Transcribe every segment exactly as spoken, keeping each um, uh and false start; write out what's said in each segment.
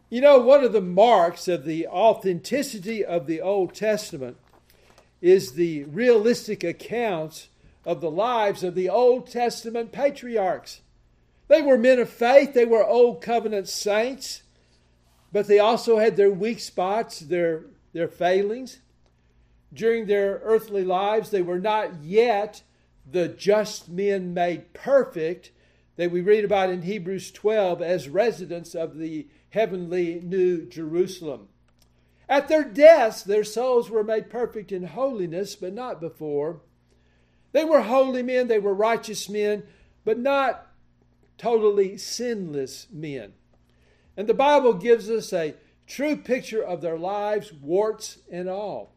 You know, one of the marks of the authenticity of the Old Testament is the realistic accounts of the lives of the Old Testament patriarchs. They were men of faith. They were Old Covenant saints. But they also had their weak spots, their, their failings. During their earthly lives, they were not yet the just men made perfect that we read about in Hebrews twelve as residents of the heavenly New Jerusalem. At their deaths, their souls were made perfect in holiness, but not before. They were holy men, they were righteous men, but not totally sinless men. And the Bible gives us a true picture of their lives, warts and all.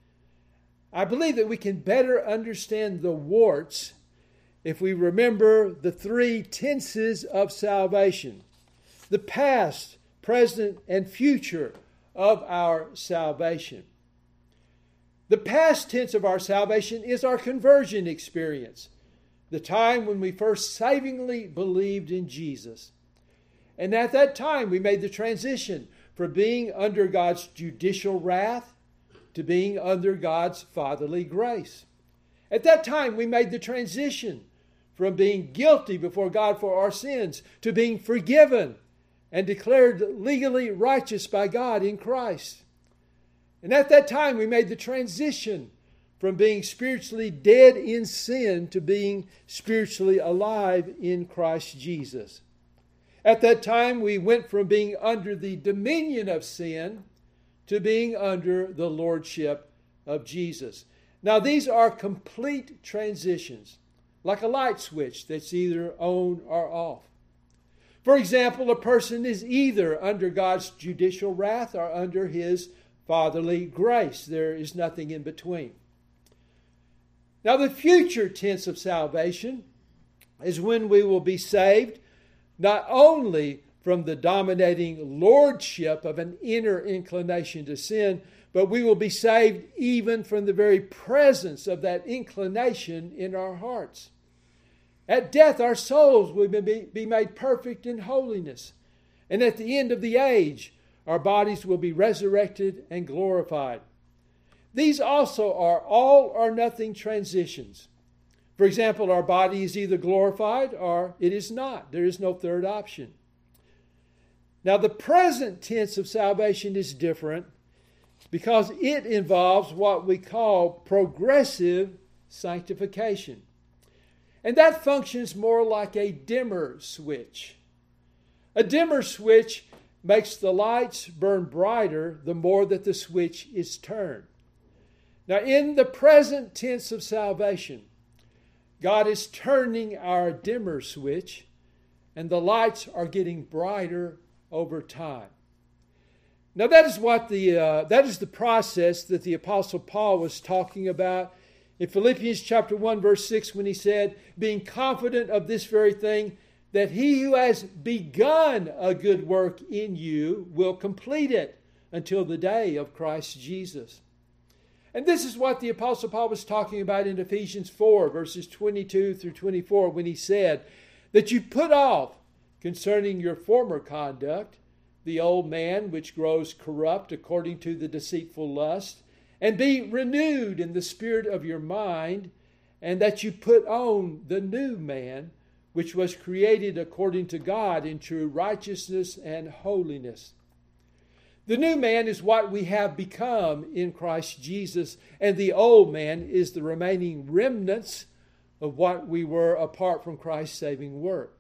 I believe that we can better understand the warts if we remember the three tenses of salvation: the past, present, and future of our salvation. The past tense of our salvation is our conversion experience, the time when we first savingly believed in Jesus. And at that time, we made the transition from being under God's judicial wrath to being under God's fatherly grace. At that time, we made the transition from being guilty before God for our sins to being forgiven and declared legally righteous by God in Christ. And at that time, we made the transition from being spiritually dead in sin to being spiritually alive in Christ Jesus. At that time, we went from being under the dominion of sin to being under the lordship of Jesus. Now, these are complete transitions, like a light switch that's either on or off. For example, a person is either under God's judicial wrath or under His fatherly grace. There is nothing in between. Now, the future tense of salvation is when we will be saved, not only from the dominating lordship of an inner inclination to sin, but we will be saved even from the very presence of that inclination in our hearts. At death, our souls will be made perfect in holiness. And at the end of the age, our bodies will be resurrected and glorified. These also are all or nothing transitions. For example, our body is either glorified or it is not. There is no third option. Now, the present tense of salvation is different because it involves what we call progressive sanctification. And that functions more like a dimmer switch. A dimmer switch makes the lights burn brighter the more that the switch is turned. Now, in the present tense of salvation, God is turning our dimmer switch, and the lights are getting brighter over time. Now, that is what the uh, that is the process that the Apostle Paul was talking about in Philippians chapter one, verse six, when he said, being confident of this very thing, that he who has begun a good work in you will complete it until the day of Christ Jesus. And this is what the Apostle Paul was talking about in Ephesians four, verses twenty-two through twenty-four, when he said that you put off concerning your former conduct the old man which grows corrupt according to the deceitful lust, and be renewed in the spirit of your mind, and that you put on the new man, which was created according to God in true righteousness and holiness. The new man is what we have become in Christ Jesus, and the old man is the remaining remnants of what we were apart from Christ's saving work.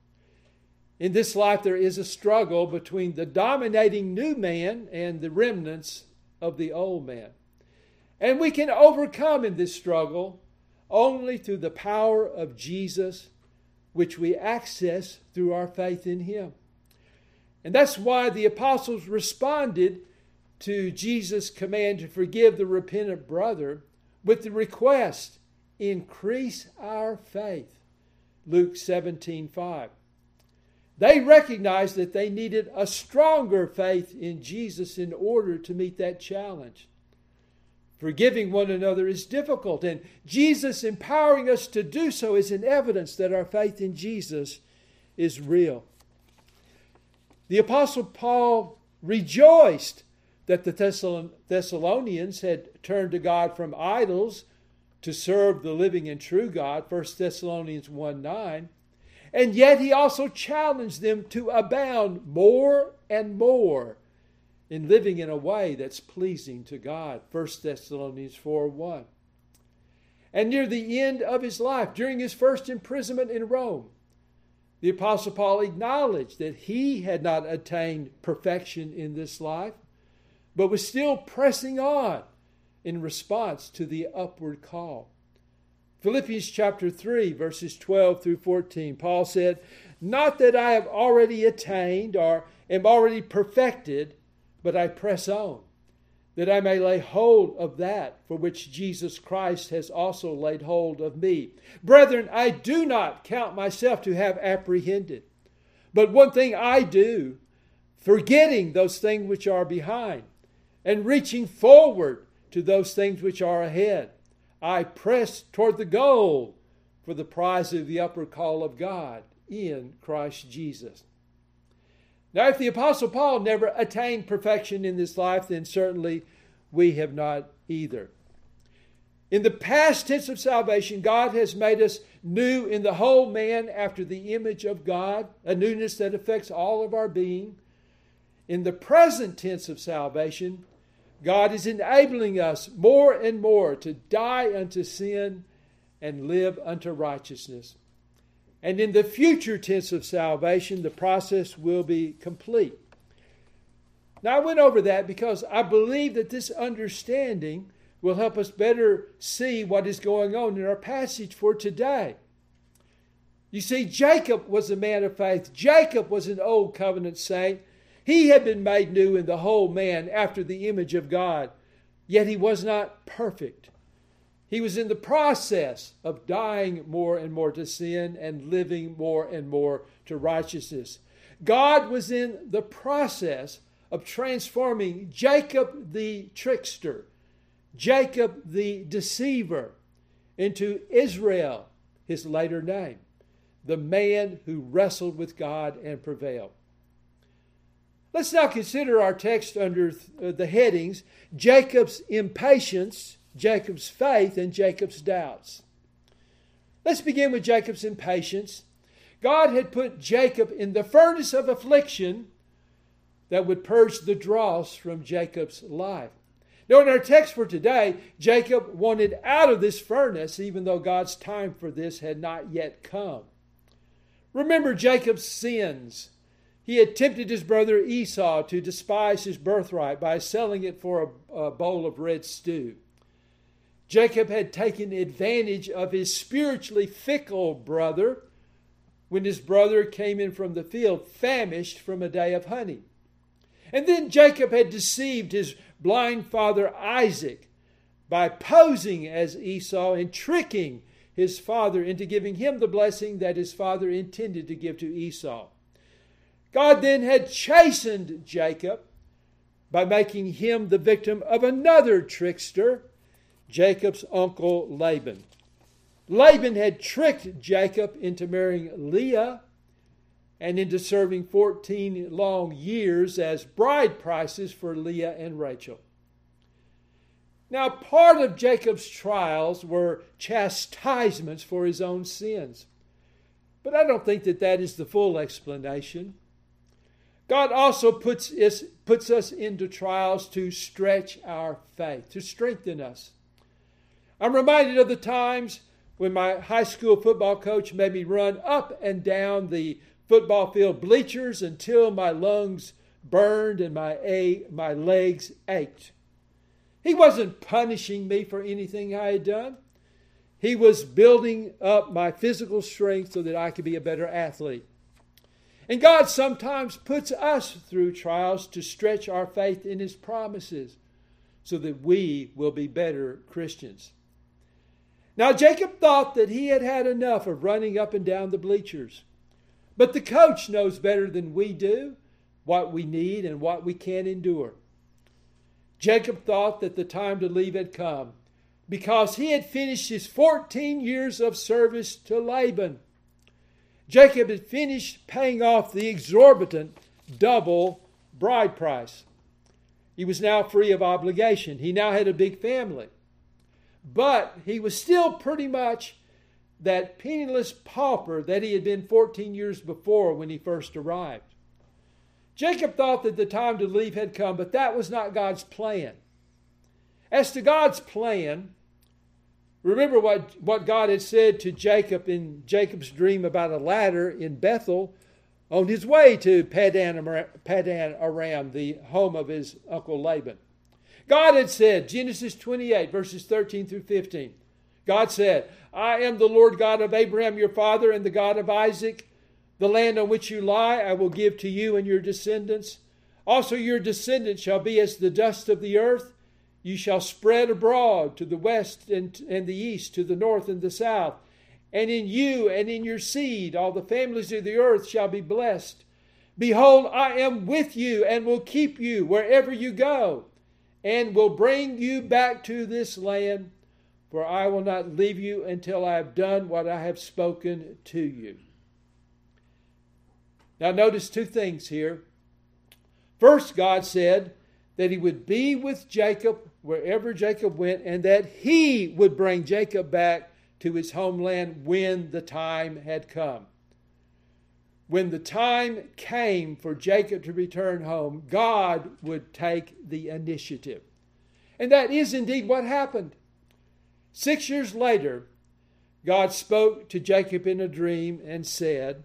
In this life, there is a struggle between the dominating new man and the remnants of the old man. And we can overcome in this struggle only through the power of Jesus, which we access through our faith in Him. And that's why the apostles responded to Jesus' command to forgive the repentant brother with the request, increase our faith. Luke seventeen five. They recognized that they needed a stronger faith in Jesus in order to meet that challenge. Forgiving one another is difficult, and Jesus empowering us to do so is an evidence that our faith in Jesus is real. The Apostle Paul rejoiced that the Thessalonians had turned to God from idols to serve the living and true God, First Thessalonians one nine. And yet he also challenged them to abound more and more in living in a way that's pleasing to God, First Thessalonians four one. And near the end of his life, during his first imprisonment in Rome, the Apostle Paul acknowledged that he had not attained perfection in this life, but was still pressing on in response to the upward call. Philippians chapter three, verses twelve through fourteen, Paul said, "Not that I have already attained or am already perfected, but I press on, that I may lay hold of that for which Jesus Christ has also laid hold of me. Brethren, I do not count myself to have apprehended, but one thing I do, forgetting those things which are behind, and reaching forward to those things which are ahead, I press toward the goal for the prize of the upward call of God in Christ Jesus." Now, if the Apostle Paul never attained perfection in this life, then certainly we have not either. In the past tense of salvation, God has made us new in the whole man after the image of God, a newness that affects all of our being. In the present tense of salvation, God is enabling us more and more to die unto sin and live unto righteousness. And in the future tense of salvation, the process will be complete. Now, I went over that because I believe that this understanding will help us better see what is going on in our passage for today. You see, Jacob was a man of faith. Jacob was an old covenant saint. He had been made new in the whole man after the image of God, yet he was not perfect. He was in the process of dying more and more to sin and living more and more to righteousness. God was in the process of transforming Jacob the trickster, Jacob the deceiver, into Israel, his later name, the man who wrestled with God and prevailed. Let's now consider our text under the headings Jacob's impatience, Jacob's faith, and Jacob's doubts. Let's begin with Jacob's impatience. God had put Jacob in the furnace of affliction that would purge the dross from Jacob's life. Now, in our text for today, Jacob wanted out of this furnace, even though God's time for this had not yet come. Remember Jacob's sins. He had tempted his brother Esau to despise his birthright by selling it for a, a bowl of red stew. Jacob had taken advantage of his spiritually fickle brother when his brother came in from the field famished from a day of hunting. And then Jacob had deceived his blind father Isaac by posing as Esau and tricking his father into giving him the blessing that his father intended to give to Esau. God then had chastened Jacob by making him the victim of another trickster, Jacob's uncle Laban. Laban had tricked Jacob into marrying Leah and into serving fourteen long years as bride prices for Leah and Rachel. Now, part of Jacob's trials were chastisements for his own sins. But I don't think that that is the full explanation. God also puts us, puts us into trials to stretch our faith, to strengthen us. I'm reminded of the times when my high school football coach made me run up and down the football field bleachers until my lungs burned and my, a, my legs ached. He wasn't punishing me for anything I had done. He was building up my physical strength so that I could be a better athlete. And God sometimes puts us through trials to stretch our faith in His promises so that we will be better Christians. Now, Jacob thought that he had had enough of running up and down the bleachers. But the coach knows better than we do what we need and what we can endure. Jacob thought that the time to leave had come because he had finished his fourteen years of service to Laban. Jacob had finished paying off the exorbitant double bride price. He was now free of obligation. He now had a big family. But he was still pretty much that penniless pauper that he had been fourteen years before when he first arrived. Jacob thought that the time to leave had come, but that was not God's plan. As to God's plan, remember what, what God had said to Jacob in Jacob's dream about a ladder in Bethel on his way to Padan, Padan Aram, the home of his uncle Laban. God had said, Genesis twenty-eight, verses thirteen through fifteen, God said, I am the Lord God of Abraham your father and the God of Isaac. The land on which you lie I will give to you and your descendants. Also your descendants shall be as the dust of the earth. You shall spread abroad to the west and, and the east, to the north and the south. And in you and in your seed all the families of the earth shall be blessed. Behold, I am with you and will keep you wherever you go, and will bring you back to this land, for I will not leave you until I have done what I have spoken to you. Now notice two things here. First, God said that he would be with Jacob wherever Jacob went, and that he would bring Jacob back to his homeland when the time had come. When the time came for Jacob to return home, God would take the initiative. And that is indeed what happened. Six years later, God spoke to Jacob in a dream and said,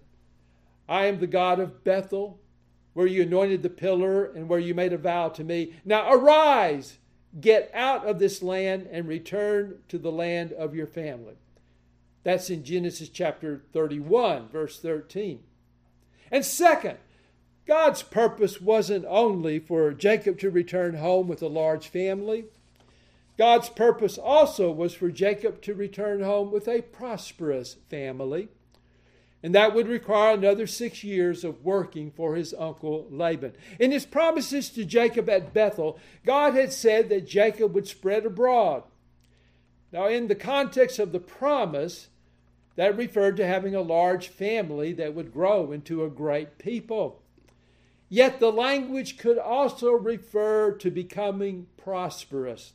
I am the God of Bethel, where you anointed the pillar and where you made a vow to me. Now arise, get out of this land and return to the land of your family. That's in Genesis chapter thirty-one, verse thirteen. And second, God's purpose wasn't only for Jacob to return home with a large family. God's purpose also was for Jacob to return home with a prosperous family. And that would require another six years of working for his uncle Laban. In his promises to Jacob at Bethel, God had said that Jacob would spread abroad. Now, in the context of the promise, that referred to having a large family that would grow into a great people. Yet the language could also refer to becoming prosperous.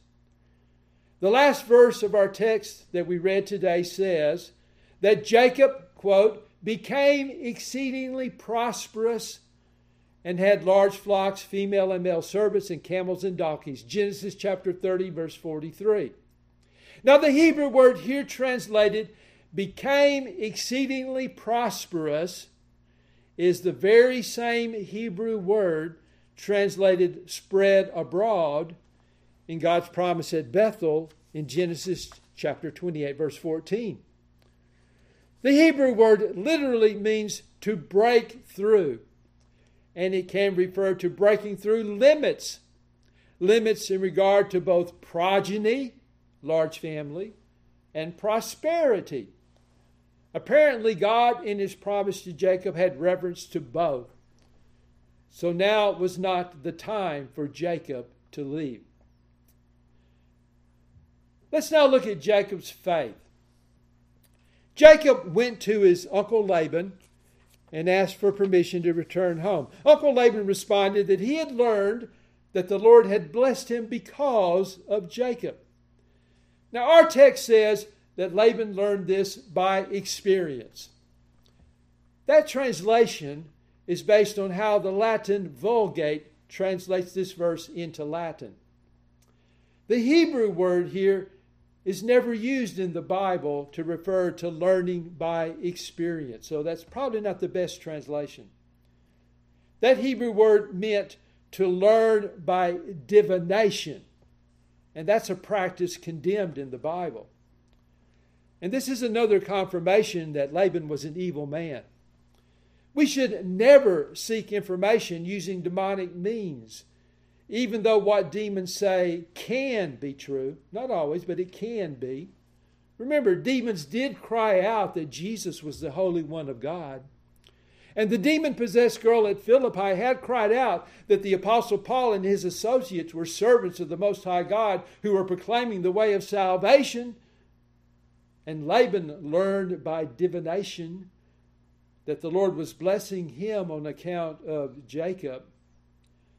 The last verse of our text that we read today says that Jacob, quote, became exceedingly prosperous and had large flocks, female and male servants, and camels and donkeys. Genesis chapter thirty, verse forty-three. Now the Hebrew word here translated became exceedingly prosperous is the very same Hebrew word translated spread abroad in God's promise at Bethel in Genesis chapter twenty-eight, verse fourteen. The Hebrew word literally means to break through, and it can refer to breaking through limits. Limits in regard to both progeny, large family, and prosperity. Apparently, God in his promise to Jacob had reference to both. So now it was not the time for Jacob to leave. Let's now look at Jacob's faith. Jacob went to his uncle Laban and asked for permission to return home. Uncle Laban responded that he had learned that the Lord had blessed him because of Jacob. Now our text says that Laban learned this by experience. That translation is based on how the Latin Vulgate translates this verse into Latin. The Hebrew word here is never used in the Bible to refer to learning by experience. So that's probably not the best translation. That Hebrew word meant to learn by divination. And that's a practice condemned in the Bible. And this is another confirmation that Laban was an evil man. We should never seek information using demonic means, even though what demons say can be true. Not always, but it can be. Remember, demons did cry out that Jesus was the Holy One of God. And the demon-possessed girl at Philippi had cried out that the Apostle Paul and his associates were servants of the Most High God who were proclaiming the way of salvation. And Laban learned by divination that the Lord was blessing him on account of Jacob.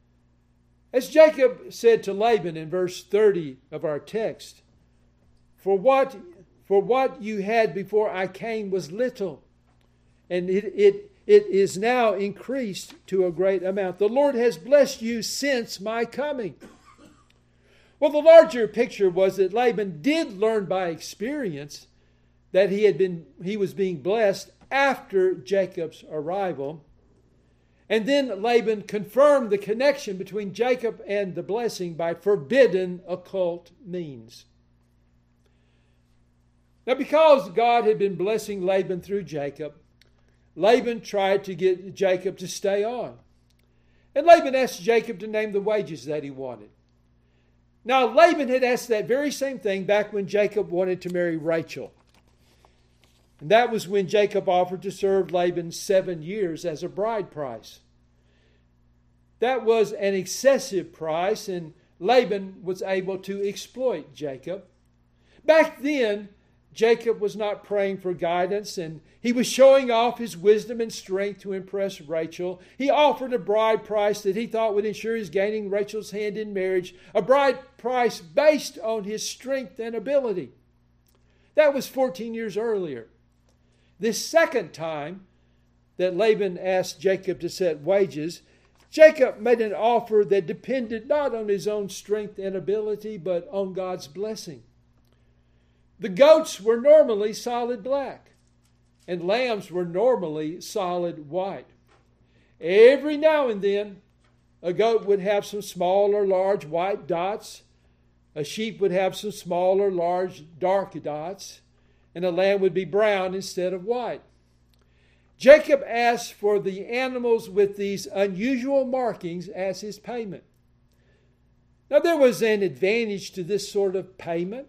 As Jacob said to Laban in verse thirty of our text, For what, for what you had before I came was little, and it, it, it is now increased to a great amount. The Lord has blessed you since my coming. Well, the larger picture was that Laban did learn by experience that he had been he was being blessed after Jacob's arrival. And then Laban confirmed the connection between Jacob and the blessing by forbidden occult means. Now, because God had been blessing Laban through Jacob, Laban tried to get Jacob to stay on. And Laban asked Jacob to name the wages that he wanted. Now, Laban had asked that very same thing back when Jacob wanted to marry Rachel. And that was when Jacob offered to serve Laban seven years as a bride price. That was an excessive price, and Laban was able to exploit Jacob. Back then, Jacob was not praying for guidance, and he was showing off his wisdom and strength to impress Rachel. He offered a bride price that he thought would ensure his gaining Rachel's hand in marriage, a bride price based on his strength and ability. That was fourteen years earlier. This second time that Laban asked Jacob to set wages, Jacob made an offer that depended not on his own strength and ability, but on God's blessing. The goats were normally solid black, and lambs were normally solid white. Every now and then, a goat would have some small or large white dots. A sheep would have some small or large dark dots. And a lamb would be brown instead of white. Jacob asked for the animals with these unusual markings as his payment. Now, there was an advantage to this sort of payment.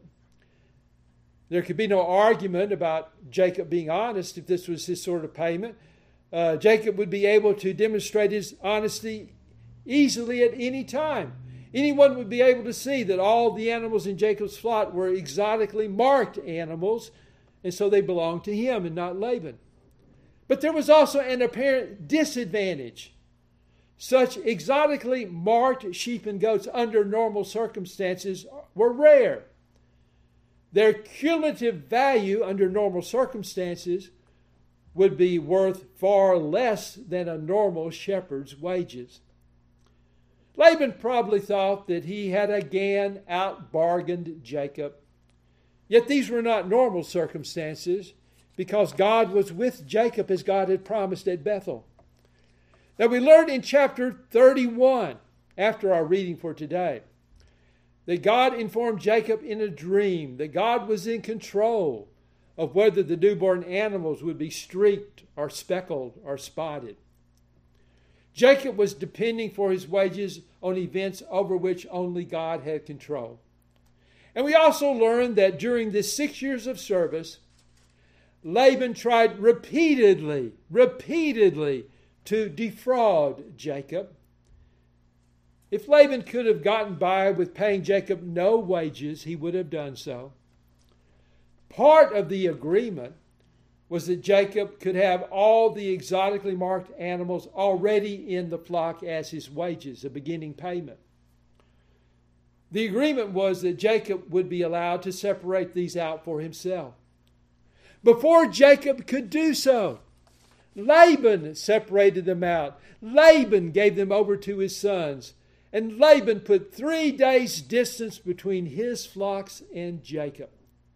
There could be no argument about Jacob being honest if this was his sort of payment. Uh, Jacob would be able to demonstrate his honesty easily at any time. Anyone would be able to see that all the animals in Jacob's flock were exotically marked animals, and so they belonged to him and not Laban. But there was also an apparent disadvantage. Such exotically marked sheep and goats under normal circumstances were rare. Their cumulative value under normal circumstances would be worth far less than a normal shepherd's wages. Laban probably thought that he had again out-bargained Jacob. Yet these were not normal circumstances, because God was with Jacob as God had promised at Bethel. Now, we learned in chapter thirty-one, after our reading for today, that God informed Jacob in a dream that God was in control of whether the newborn animals would be streaked or speckled or spotted. Jacob was depending for his wages on events over which only God had control. And we also learned that during this six years of service, Laban tried repeatedly, repeatedly to defraud Jacob. If Laban could have gotten by with paying Jacob no wages, he would have done so. Part of the agreement was that Jacob could have all the exotically marked animals already in the flock as his wages, a beginning payment. The agreement was that Jacob would be allowed to separate these out for himself. Before Jacob could do so, Laban separated them out. Laban gave them over to his sons. And Laban put three days' distance between his flocks and Jacob.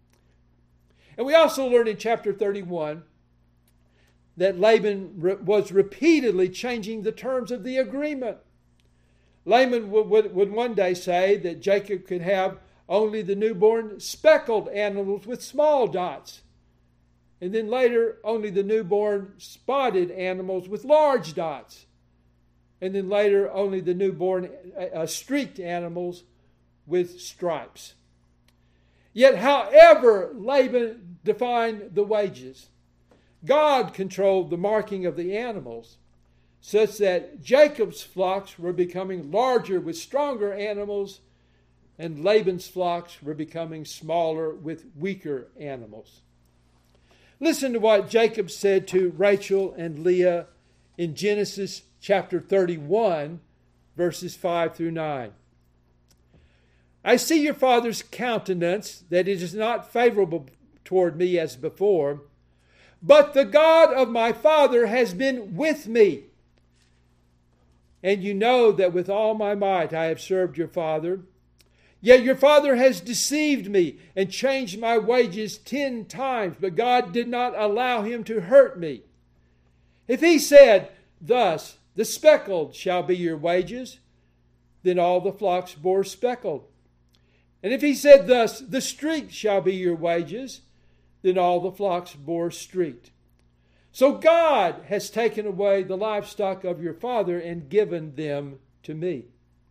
And we also learned in chapter thirty-one that Laban re- was repeatedly changing the terms of the agreement. Laban would, would, would one day say that Jacob could have only the newborn speckled animals with small dots. And then later, only the newborn spotted animals with large dots. And then later, only the newborn uh, streaked animals with stripes. Yet, however Laban defined the wages, God controlled the marking of the animals, such that Jacob's flocks were becoming larger with stronger animals, and Laban's flocks were becoming smaller with weaker animals. Listen to what Jacob said to Rachel and Leah in Genesis chapter thirty-one, verses five through nine. I see your father's countenance, that it is not favorable toward me as before, but the God of my father has been with me. And you know that with all my might I have served your father. Yet your father has deceived me and changed my wages ten times, but God did not allow him to hurt me. If he said, thus, the speckled shall be your wages, then all the flocks bore speckled. And if he said thus, the streaked shall be your wages, then all the flocks bore streaked. So God has taken away the livestock of your father and given them to me.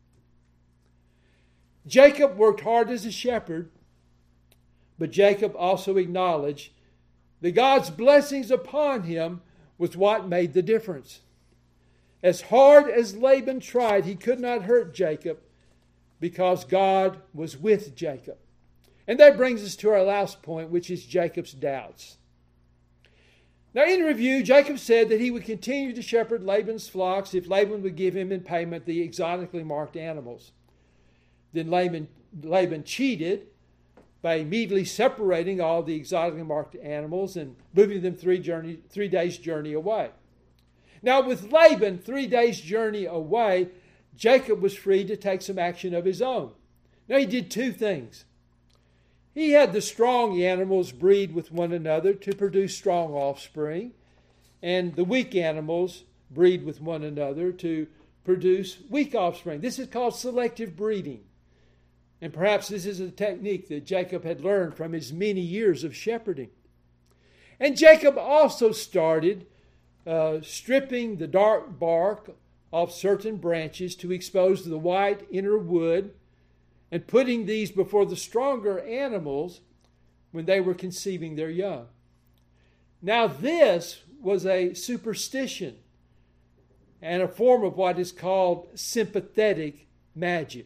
Jacob worked hard as a shepherd, but Jacob also acknowledged that God's blessings upon him was what made the difference. As hard as Laban tried, he could not hurt Jacob because God was with Jacob. And that brings us to our last point, which is Jacob's doubts. Now, in review, Jacob said that he would continue to shepherd Laban's flocks if Laban would give him in payment the exotically marked animals. Then Laban, Laban cheated by immediately separating all the exotically marked animals and moving them three, journey, three days' journey away. Now, with Laban three days' journey away, Jacob was free to take some action of his own. Now, he did two things. He had the strong animals breed with one another to produce strong offspring, and the weak animals breed with one another to produce weak offspring. This is called selective breeding. And perhaps this is a technique that Jacob had learned from his many years of shepherding. And Jacob also started uh, stripping the dark bark off certain branches to expose the white inner wood, and putting these before the stronger animals when they were conceiving their young. Now this was a superstition and a form of what is called sympathetic magic.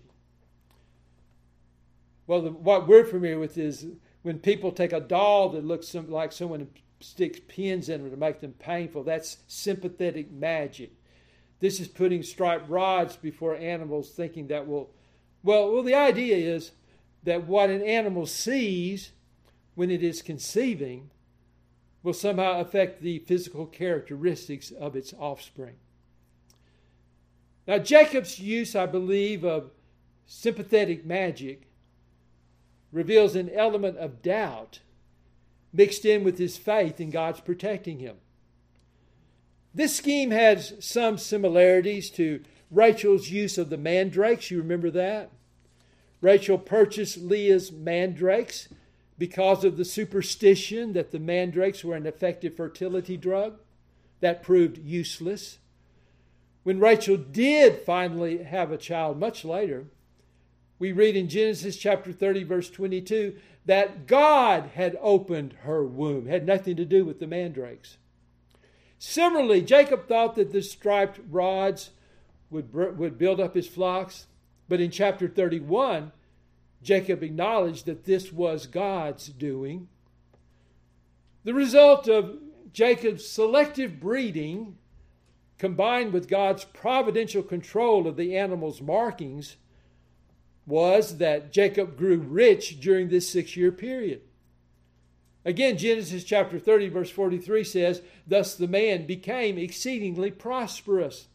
Well, the, what we're familiar with is when people take a doll that looks some, like someone sticks pins in it to make them painful. That's sympathetic magic. This is putting striped rods before animals, thinking that will... Well, well, the idea is that what an animal sees when it is conceiving will somehow affect the physical characteristics of its offspring. Now, Jacob's use, I believe, of sympathetic magic reveals an element of doubt mixed in with his faith in God's protecting him. This scheme has some similarities to Rachel's use of the mandrakes. You remember that? Rachel purchased Leah's mandrakes because of the superstition that the mandrakes were an effective fertility drug. That proved useless. When Rachel did finally have a child much later, we read in Genesis chapter thirty, verse twenty-two, that God had opened her womb. It had nothing to do with the mandrakes. Similarly, Jacob thought that the striped rods would, would build up his flocks. But in chapter thirty-one, Jacob acknowledged that this was God's doing. The result of Jacob's selective breeding, combined with God's providential control of the animals' markings, was that Jacob grew rich during this six-year period. Again, Genesis chapter thirty, verse forty-three says, "Thus the man became exceedingly prosperous."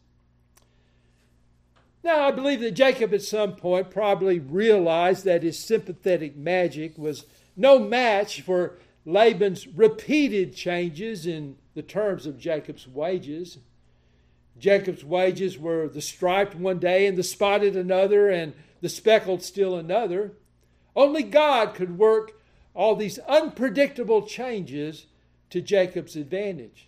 Now, I believe that Jacob at some point probably realized that his sympathetic magic was no match for Laban's repeated changes in the terms of Jacob's wages. Jacob's wages were the striped one day and the spotted another and the speckled still another. Only God could work all these unpredictable changes to Jacob's advantage.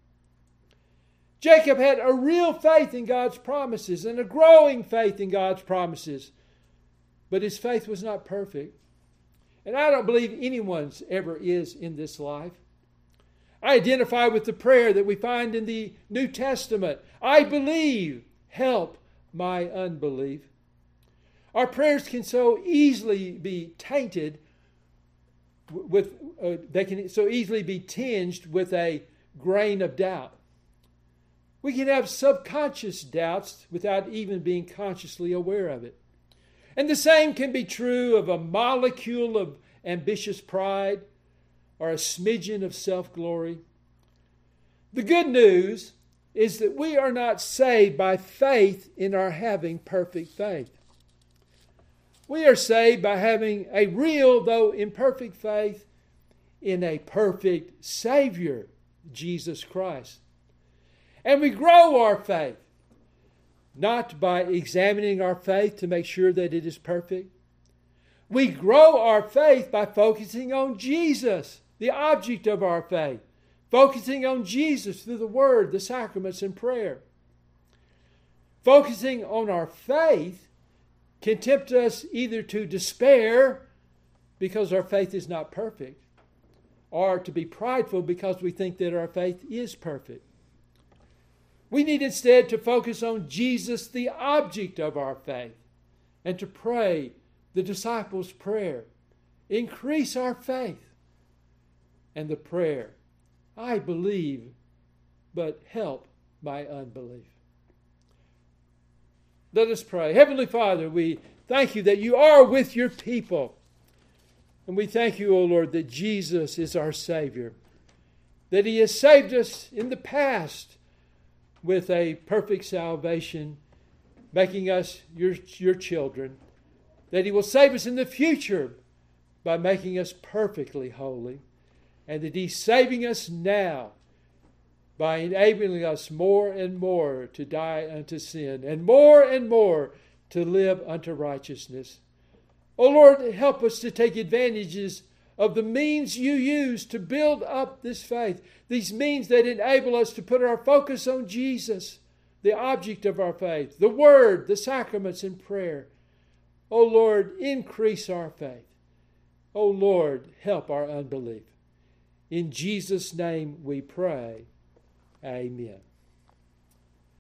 Jacob had a real faith in God's promises and a growing faith in God's promises. But his faith was not perfect. And I don't believe anyone's ever is in this life. I identify with the prayer that we find in the New Testament. I believe, help my unbelief. Our prayers can so easily be tainted with, uh, they can so easily be tinged with a grain of doubt. We can have subconscious doubts without even being consciously aware of it. And the same can be true of a molecule of ambitious pride or a smidgen of self-glory. The good news is that we are not saved by faith in our having perfect faith. We are saved by having a real, though imperfect, faith in a perfect Savior, Jesus Christ. And we grow our faith, not by examining our faith to make sure that it is perfect. We grow our faith by focusing on Jesus, the object of our faith. Focusing on Jesus through the Word, the sacraments, and prayer. Focusing on our faith can tempt us either to despair because our faith is not perfect, or to be prideful because we think that our faith is perfect. We need instead to focus on Jesus, the object of our faith, and to pray the disciples' prayer. Increase our faith. And the prayer, I believe, but help my unbelief. Let us pray. Heavenly Father, we thank you that you are with your people. And we thank you, O Lord, that Jesus is our Savior. That He has saved us in the past with a perfect salvation, making us your, your children. That He will save us in the future by making us perfectly holy. And that He's saving us now by enabling us more and more to die unto sin and more and more to live unto righteousness. O Lord, help us to take advantages of the means you use to build up this faith. These means that enable us to put our focus on Jesus, the object of our faith, the Word, the sacraments, and prayer. O Lord, increase our faith. O Lord, help our unbelief. In Jesus' name we pray. Amen.